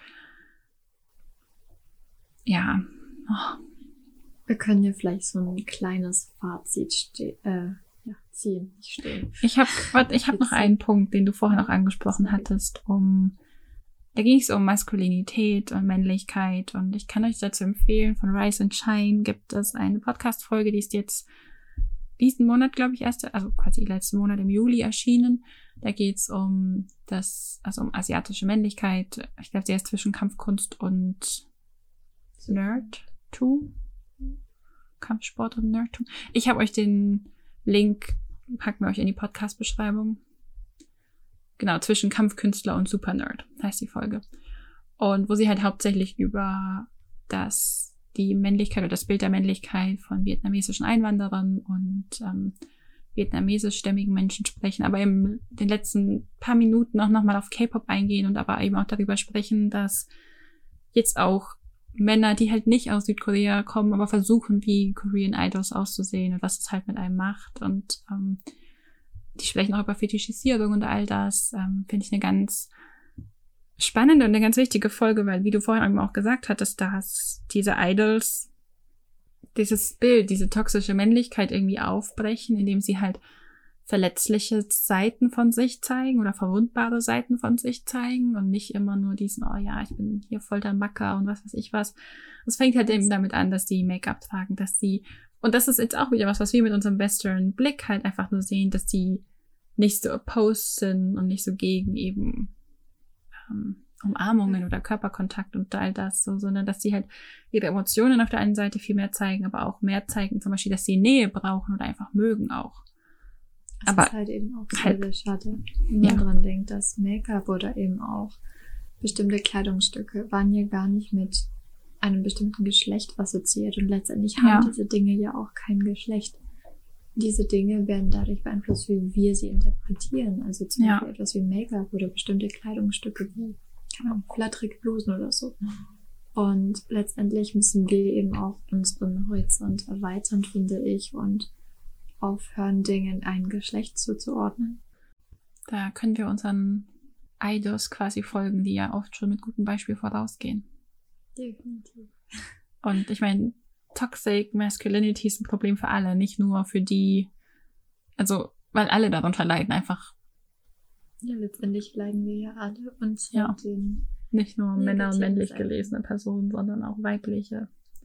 ja. Oh. Wir können ja vielleicht so ein kleines Fazit ziehen. Ich habe noch einen Punkt, den du vorhin auch angesprochen hattest, da ging es um Maskulinität und Männlichkeit und ich kann euch dazu empfehlen, von Rise and Shine gibt es eine Podcast-Folge, die ist jetzt diesen Monat, glaube ich, also quasi letzten Monat im Juli erschienen. Da geht's um asiatische Männlichkeit. Ich glaube, sie ist zwischen Kampfkunst und Nerdtum. Kampfsport und Nerdtum. Ich habe euch den Link, packen wir euch in die Podcast-Beschreibung. Genau, zwischen Kampfkünstler und Supernerd heißt die Folge. Und wo sie halt hauptsächlich über die Männlichkeit oder das Bild der Männlichkeit von vietnamesischen Einwanderern und vietnamesischstämmigen Menschen sprechen, aber in den letzten paar Minuten auch nochmal auf K-Pop eingehen und aber eben auch darüber sprechen, dass jetzt auch Männer, die halt nicht aus Südkorea kommen, aber versuchen, wie Korean Idols auszusehen und was es halt mit einem macht. Und die sprechen auch über Fetischisierung und all das. Finde ich eine ganz spannende und eine ganz wichtige Folge, weil, wie du vorhin eben auch gesagt hattest, dass diese Idols dieses Bild, diese toxische Männlichkeit irgendwie aufbrechen, indem sie halt verletzliche Seiten von sich zeigen oder verwundbare Seiten von sich zeigen und nicht immer nur diesen, oh ja, ich bin hier voll der Macker und was weiß ich was. Es fängt halt eben damit an, dass die Make-up tragen, dass sie, und das ist jetzt auch wieder was wir mit unserem Western Blick halt einfach nur sehen, dass die nicht so opposed sind und nicht so gegen eben Umarmungen oder Körperkontakt und all das, so, sondern dass sie halt ihre Emotionen auf der einen Seite viel mehr zeigen, aber auch mehr zeigen, zum Beispiel, dass sie Nähe brauchen oder einfach mögen auch. Das aber ist halt eben auch sehr, halt, sehr schade, wenn man dran denkt, dass Make-up oder eben auch bestimmte Kleidungsstücke waren ja gar nicht mit einem bestimmten Geschlecht assoziiert und letztendlich haben diese Dinge ja auch kein Geschlecht. Diese Dinge werden dadurch beeinflusst, wie wir sie interpretieren. Also zum Beispiel etwas wie Make-up oder bestimmte Kleidungsstücke wie, keine Ahnung, flatterige Blusen oder so. Und letztendlich müssen wir eben auch unseren Horizont erweitern, finde ich, und aufhören, Dingen ein Geschlecht zuzuordnen. Da können wir unseren Idols quasi folgen, die ja oft schon mit gutem Beispiel vorausgehen. Definitiv. Und ich meine, Toxic Masculinity ist ein Problem für alle, nicht nur für die, also, weil alle darunter leiden einfach. Ja, letztendlich leiden wir ja alle und den nicht nur Männer und männlich Seiten. gelesene Personen, sondern auch weibliche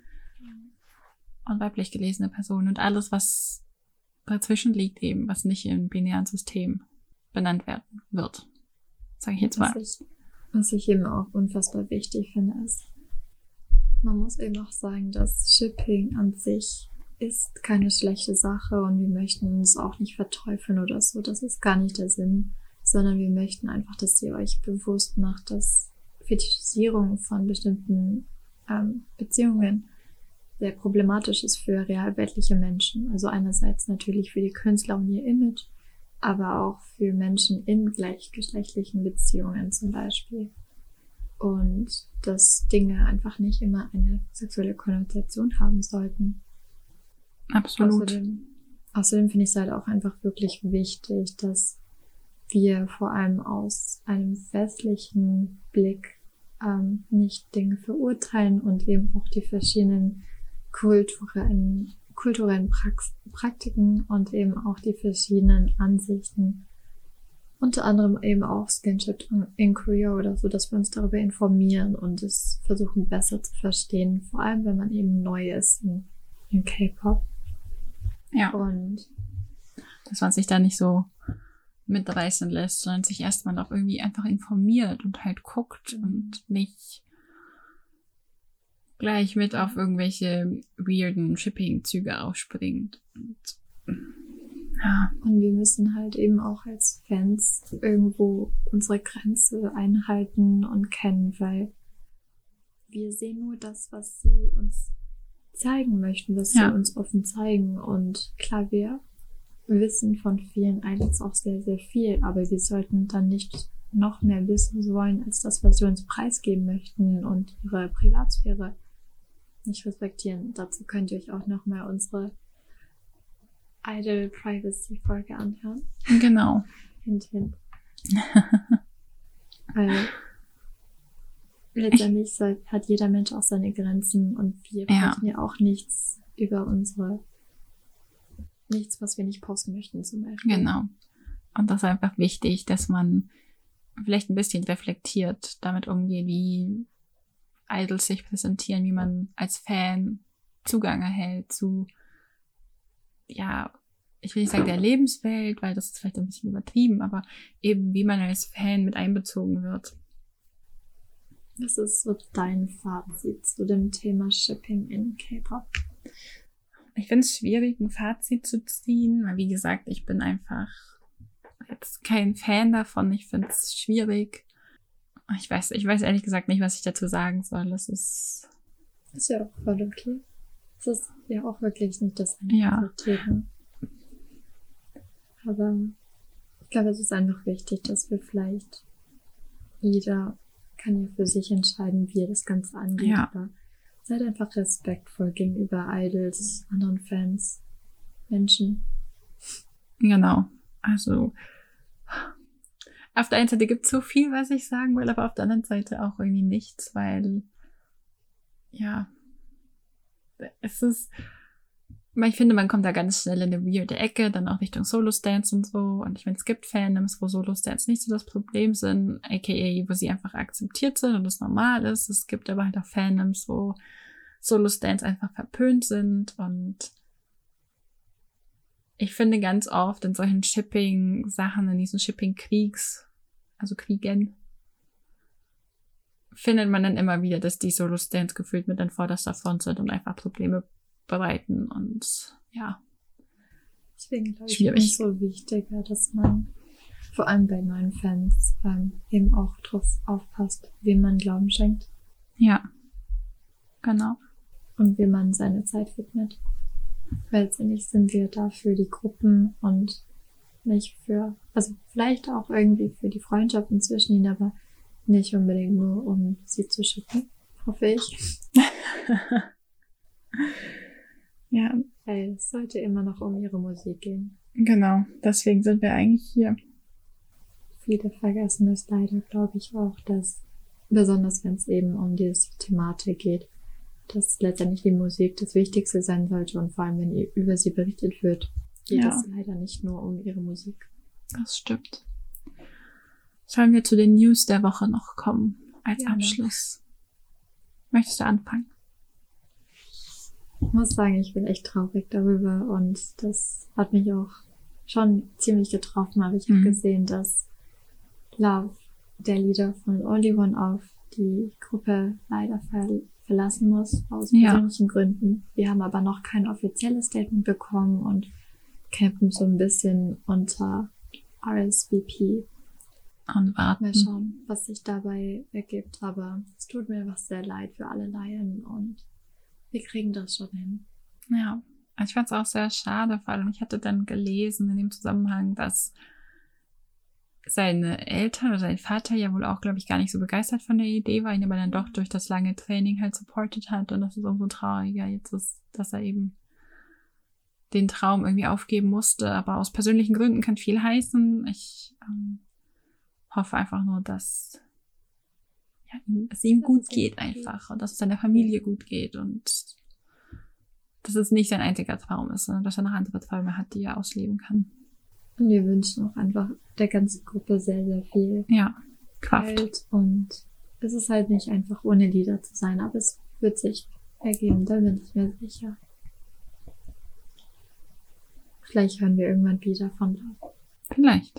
und weiblich gelesene Personen und alles, was dazwischen liegt eben, was nicht im binären System benannt werden wird. Sage ich jetzt mal. Was ich eben auch unfassbar wichtig finde, ist, man muss eben auch sagen, dass Shipping an sich ist keine schlechte Sache und wir möchten uns auch nicht verteufeln oder so. Das ist gar nicht der Sinn, sondern wir möchten einfach, dass ihr euch bewusst macht, dass Fetischisierung von bestimmten Beziehungen sehr problematisch ist für realweltliche Menschen. Also einerseits natürlich für die Künstler und ihr Image, aber auch für Menschen in gleichgeschlechtlichen Beziehungen zum Beispiel. Und dass Dinge einfach nicht immer eine sexuelle Konnotation haben sollten. Absolut. Außerdem finde ich es halt auch einfach wirklich wichtig, dass wir vor allem aus einem westlichen Blick nicht Dinge verurteilen und eben auch die verschiedenen kulturellen Praktiken und eben auch die verschiedenen Ansichten, unter anderem eben auch Skinship in Korea oder so, dass wir uns darüber informieren und es versuchen besser zu verstehen, vor allem wenn man eben neu ist in K-Pop. Ja. Und dass man sich da nicht so mitreißen lässt, sondern sich erstmal auch irgendwie einfach informiert und halt guckt und nicht gleich mit auf irgendwelche weirden Shipping-Züge aufspringt. Und wir müssen halt eben auch als Fans irgendwo unsere Grenze einhalten und kennen, weil wir sehen nur das, was sie uns zeigen möchten, was sie uns offen zeigen. Und klar, wir wissen von vielen Idols auch sehr, sehr viel, aber wir sollten dann nicht noch mehr wissen wollen, als das, was sie uns preisgeben möchten und ihre Privatsphäre nicht respektieren. Dazu könnt ihr euch auch nochmal unsere Idol Privacy Folge anhören. Genau. Hint. Weil letztendlich hat jeder Mensch auch seine Grenzen und wir möchten ja auch nichts über nichts, was wir nicht posten möchten zum Beispiel. Genau. Und das ist einfach wichtig, dass man vielleicht ein bisschen reflektiert damit umgeht, wie Idols sich präsentieren, wie man als Fan Zugang erhält zu, ja, ich will nicht sagen der Lebenswelt, weil das ist vielleicht ein bisschen übertrieben, aber eben wie man als Fan mit einbezogen wird. Was ist so dein Fazit zu dem Thema Shipping in K-Pop? Ich finde es schwierig, ein Fazit zu ziehen, weil wie gesagt, ich bin einfach jetzt kein Fan davon. Ich finde es schwierig. Ich weiß ehrlich gesagt nicht, was ich dazu sagen soll. Das ist ja auch voll okay. Das ist ja auch wirklich nicht das einzige Thema. Aber ich glaube, es ist einfach wichtig, dass wir vielleicht, jeder kann ja für sich entscheiden, wie er das Ganze angeht. Ja. Aber seid einfach respektvoll gegenüber Idols, anderen Fans, Menschen. Genau. Also auf der einen Seite gibt es so viel, was ich sagen will, aber auf der anderen Seite auch irgendwie nichts, weil ja, es ist, ich finde, man kommt da ganz schnell in eine weirde Ecke, dann auch Richtung Solo-Stance und so. Und ich meine, es gibt Fandoms, wo Solo-Stance nicht so das Problem sind, aka wo sie einfach akzeptiert sind und das normal ist. Es gibt aber halt auch Fandoms, wo Solo-Stance einfach verpönt sind. Und ich finde ganz oft in solchen Shipping-Sachen, in diesen Shipping-Kriegen, findet man dann immer wieder, dass die Solo-Stance gefühlt mit an vorderster Front sind und einfach Probleme bereiten und ja. Deswegen glaube ich, ist es so wichtiger, dass man vor allem bei neuen Fans eben auch drauf aufpasst, wem man Glauben schenkt. Ja, genau. Und wie man seine Zeit widmet. Weil letztendlich sind wir da für die Gruppen und nicht für, also vielleicht auch irgendwie für die Freundschaften zwischen ihnen, aber nicht unbedingt nur, um sie zu schicken, hoffe ich. Ja. Weil es sollte immer noch um ihre Musik gehen. Genau, deswegen sind wir eigentlich hier. Viele vergessen es leider, glaube ich, auch, dass, besonders wenn es eben um diese Thematik geht, dass letztendlich die Musik das Wichtigste sein sollte und vor allem, wenn über sie berichtet wird, geht es leider nicht nur um ihre Musik. Das stimmt. Sollen wir zu den News der Woche noch kommen, als Abschluss? Möchtest du anfangen? Ich muss sagen, ich bin echt traurig darüber und das hat mich auch schon ziemlich getroffen, aber ich habe gesehen, dass Love, der Leader von Only One Off, die Gruppe leider verlassen muss, aus persönlichen Gründen. Wir haben aber noch kein offizielles Statement bekommen und campen so ein bisschen unter RSVP. Und warten. Mal schauen, was sich dabei ergibt, aber es tut mir einfach sehr leid für alle Laien und wir kriegen das schon hin. Ja, ich fand es auch sehr schade, vor allem ich hatte dann gelesen in dem Zusammenhang, dass seine Eltern oder sein Vater ja wohl auch, glaube ich, gar nicht so begeistert von der Idee war, ihn aber dann doch durch das lange Training halt supportet hat und das ist umso trauriger jetzt ist, dass er eben den Traum irgendwie aufgeben musste, aber aus persönlichen Gründen kann viel heißen. Ich hoffe einfach nur, dass es ihm gut geht einfach und dass es seiner Familie gut geht und dass es nicht sein einziger Traum ist, sondern dass er noch andere Träume hat, die er ausleben kann. Und wir wünschen auch einfach der ganzen Gruppe sehr, sehr viel Kraft. Und es ist halt nicht einfach ohne Leader zu sein, aber es wird sich ergeben, da bin ich mir sicher. Vielleicht hören wir irgendwann wieder von Love. Vielleicht.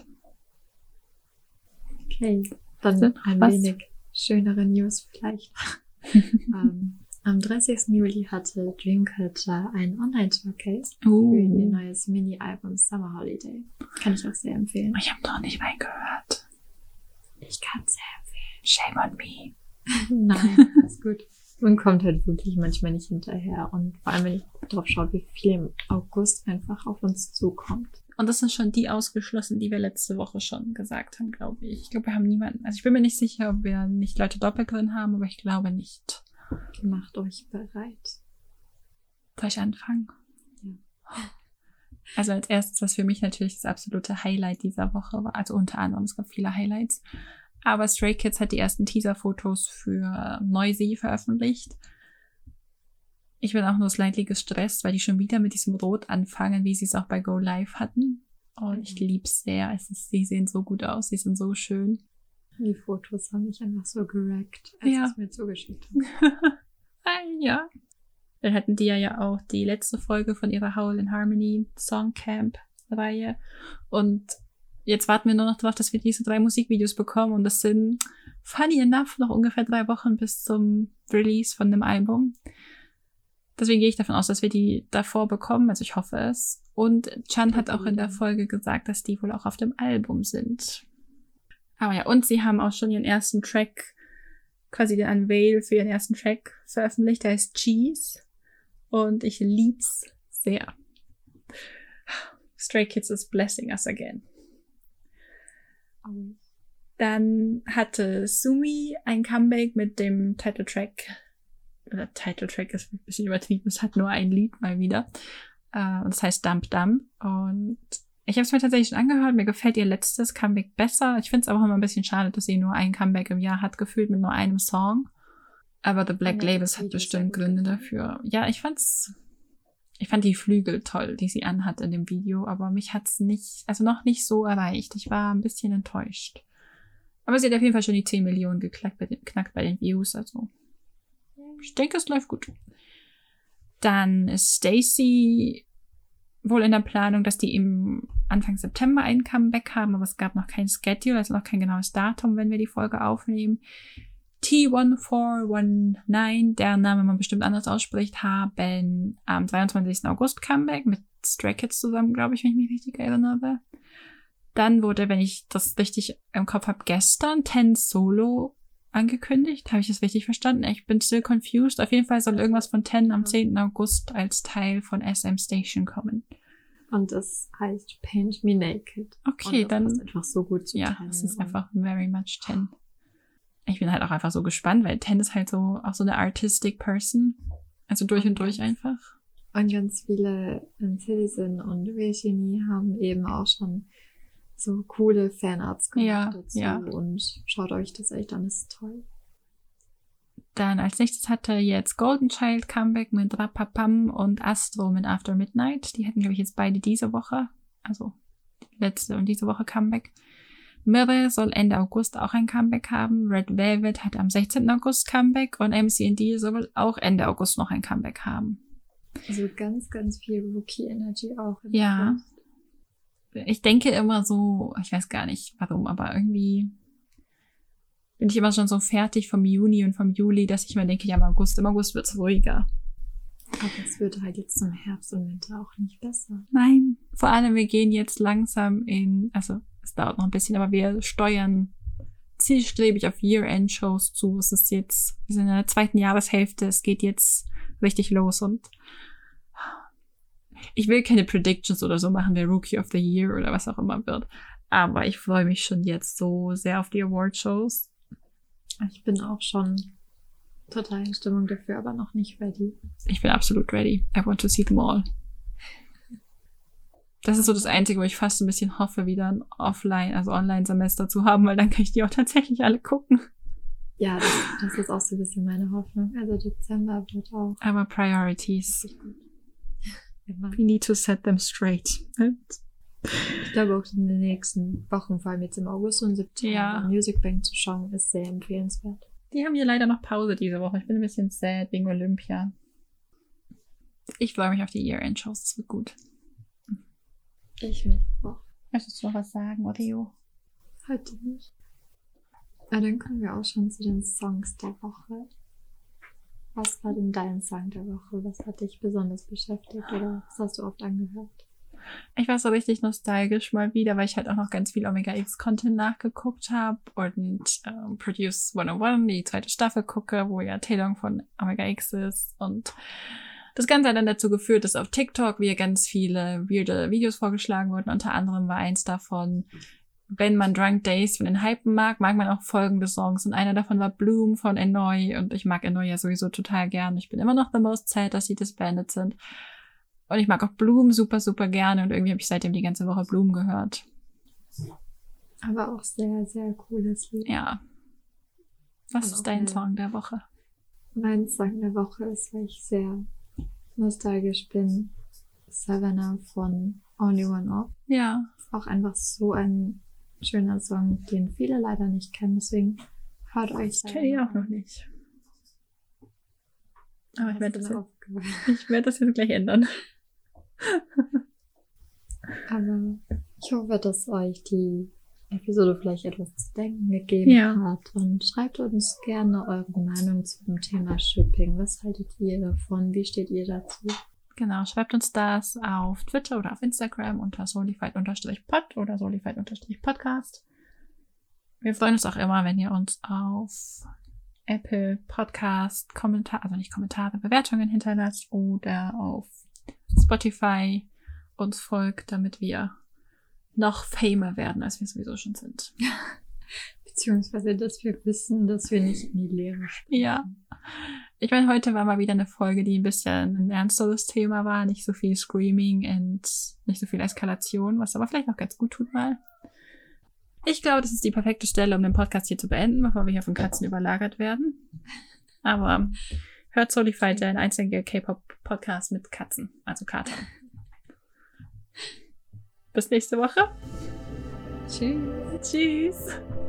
Okay, dann ein wenig schönere News vielleicht. Am 30. Juli hatte Dreamcatcher ein Online-Showcase für ihr neues Mini-Album Summer Holiday. Kann ich auch sehr empfehlen. Ich habe noch nicht reingehört. Ich kann es sehr empfehlen. Shame on me. Nein, ist gut. Man kommt halt wirklich manchmal nicht hinterher. Und vor allem, wenn ich drauf schaue, wie viel im August einfach auf uns zukommt. Und das sind schon die ausgeschlossen, die wir letzte Woche schon gesagt haben, glaube ich. Ich glaube, wir haben niemanden. Also ich bin mir nicht sicher, ob wir nicht Leute doppelt drin haben, aber ich glaube nicht. Macht euch bereit. Soll ich anfangen? Ja. Also als erstes, was für mich natürlich das absolute Highlight dieser Woche war, also unter anderem, es gab viele Highlights, aber Stray Kids hat die ersten Teaser-Fotos für Noisy veröffentlicht. Ich bin auch nur slightly gestresst, weil die schon wieder mit diesem Rot anfangen, wie sie es auch bei Go Live hatten. Und ich lieb's sehr. Sie sehen so gut aus, sie sind so schön. Die Fotos haben mich einfach so gerackt, als du es mir zugeschickt hast. Ja. Dann hatten die ja auch die letzte Folge von ihrer Howl in Harmony Song Camp Reihe. Und jetzt warten wir nur noch darauf, dass wir diese 3 Musikvideos bekommen. Und das sind, funny enough, noch ungefähr 3 Wochen bis zum Release von dem Album. Deswegen gehe ich davon aus, dass wir die davor bekommen. Also ich hoffe es. Und Chan hat auch in der Folge gesagt, dass die wohl auch auf dem Album sind. Aber ja, und sie haben auch schon ihren ersten Track, quasi den Unveil für ihren ersten Track veröffentlicht. Der heißt Cheese. Und ich lieb's sehr. Stray Kids is blessing us again. Dann hatte Sumi ein Comeback mit dem Titeltrack. Oder Titeltrack ist ein bisschen übertrieben. Es hat nur ein Lied mal wieder. Und das heißt Dump Dump. Und ich habe es mir tatsächlich schon angehört. Mir gefällt ihr letztes Comeback besser. Ich finde es aber auch immer ein bisschen schade, dass sie nur ein Comeback im Jahr hat, gefühlt mit nur einem Song. Aber The Black Labels hat bestimmt Gründe dafür. Ja, ich fand die Flügel toll, die sie anhat in dem Video. Aber mich hat's noch nicht so erreicht. Ich war ein bisschen enttäuscht. Aber sie hat auf jeden Fall schon die 10 Millionen geknackt bei den Views. Also ich denke, es läuft gut. Dann ist Stacey wohl in der Planung, dass die im Anfang September ein Comeback haben, aber es gab noch kein Schedule, also noch kein genaues Datum, wenn wir die Folge aufnehmen. T1419, deren Name man bestimmt anders ausspricht, haben am 22. August Comeback mit Stray Kids zusammen, glaube ich, wenn ich mich richtig erinnere. Dann wurde, wenn ich das richtig im Kopf habe, gestern 10 Solo angekündigt. Habe ich das richtig verstanden? Ich bin still confused. Auf jeden Fall soll irgendwas von 10 am 10. August als Teil von SM Station kommen. Und das heißt Paint Me Naked. Okay, und das dann passt einfach so gut zu 10. Ja, es ist einfach very much 10. Ich bin halt auch einfach so gespannt, weil 10 ist halt so auch so eine artistic person. Also durch und durch einfach. Und ganz viele Citizen und Virginie haben eben auch schon so coole Fanarts gemacht dazu. Ja. Und schaut euch das echt an, das ist toll. Dann als nächstes hatte jetzt Golden Child Comeback mit Rapapam und Astro mit After Midnight. Die hatten, glaube ich, jetzt beide diese Woche. Also die letzte und diese Woche Comeback. Mirre soll Ende August auch ein Comeback haben. Red Velvet hat am 16. August Comeback und MC&D soll auch Ende August noch ein Comeback haben. Also ganz, ganz viel Rookie-Energy auch. Ja. Ich denke immer so, ich weiß gar nicht warum, aber irgendwie bin ich immer schon so fertig vom Juni und vom Juli, dass ich mir denke, ja, im August wird's ruhiger. Aber es wird halt jetzt zum Herbst und Winter auch nicht besser. Nein, vor allem wir gehen jetzt langsam also es dauert noch ein bisschen, aber wir steuern zielstrebig auf Year-End-Shows zu. Wir sind in der 2. Jahreshälfte, es geht jetzt richtig los und ich will keine Predictions oder so machen, wer Rookie of the Year oder was auch immer wird. Aber ich freue mich schon jetzt so sehr auf die Award-Shows. Ich bin auch schon total in Stimmung dafür, aber noch nicht ready. Ich bin absolut ready. I want to see them all. Das ist so das Einzige, wo ich fast ein bisschen hoffe, wieder ein Online-Semester zu haben, weil dann kann ich die auch tatsächlich alle gucken. Ja, das ist auch so ein bisschen meine Hoffnung. Also Dezember wird auch. Aber Priorities. We need to set them straight. Ich glaube auch in den nächsten Wochen, vor allem jetzt im August und September, Music Bank zu schauen, ist sehr empfehlenswert. Die haben hier leider noch Pause diese Woche. Ich bin ein bisschen sad wegen Olympia. Ich freue mich auf die Year-End-Shows. Das wird gut. Ich mich auch. Möchtest du noch was sagen, Oreo? Heute nicht. Ja, dann kommen wir auch schon zu den Songs der Woche. Was war denn dein Song der Woche? Was hat dich besonders beschäftigt oder was hast du oft angehört? Ich war so richtig nostalgisch mal wieder, weil ich halt auch noch ganz viel Omega X Content nachgeguckt habe und Produce 101, die 2. Staffel gucke, wo ja Taeyong von Omega X ist, und das Ganze hat dann dazu geführt, dass auf TikTok mir ganz viele weirde Videos vorgeschlagen wurden. Unter anderem war eins davon, wenn man Drunk Days von den Hypen mag man auch folgende Songs. Und einer davon war Bloom von Enoy. Und ich mag Enoy ja sowieso total gern. Ich bin immer noch the most sad, dass sie disbanded sind. Und ich mag auch Bloom super, super gerne. Und irgendwie habe ich seitdem die ganze Woche Bloom gehört. Aber auch sehr, sehr cooles Lied. Ja. Was ist dein Song der Woche? Mein Song der Woche ist, weil ich sehr nostalgisch bin, Savannah von Only One Off. Ja. Ist auch einfach so ein schöner Song, den viele leider nicht kennen. Deswegen hört euch Savannah. Kenne ich auch noch nicht. Aber ich werde das jetzt gleich ändern. Aber ich hoffe, dass euch die Episode vielleicht etwas zu denken gegeben hat. Und schreibt uns gerne eure Meinung zum Thema Shipping. Was haltet ihr davon? Wie steht ihr dazu? Genau, schreibt uns das auf Twitter oder auf Instagram unter solified_pod oder solified_podcast. Wir freuen uns auch immer, wenn ihr uns auf Apple Podcast Bewertungen hinterlasst oder auf Spotify uns folgt, damit wir noch famer werden, als wir sowieso schon sind. Beziehungsweise, dass wir wissen, dass wir nicht in die Leere springen. Ja. Ich meine, heute war mal wieder eine Folge, die ein bisschen ein ernsteres Thema war. Nicht so viel Screaming und nicht so viel Eskalation, was aber vielleicht auch ganz gut tut mal. Ich glaube, das ist die perfekte Stelle, um den Podcast hier zu beenden, bevor wir hier von Katzen überlagert werden. Aber hört Solified, ein einziger K-Pop-Podcast mit Katzen, also Katern. Bis nächste Woche. Tschüss. Tschüss.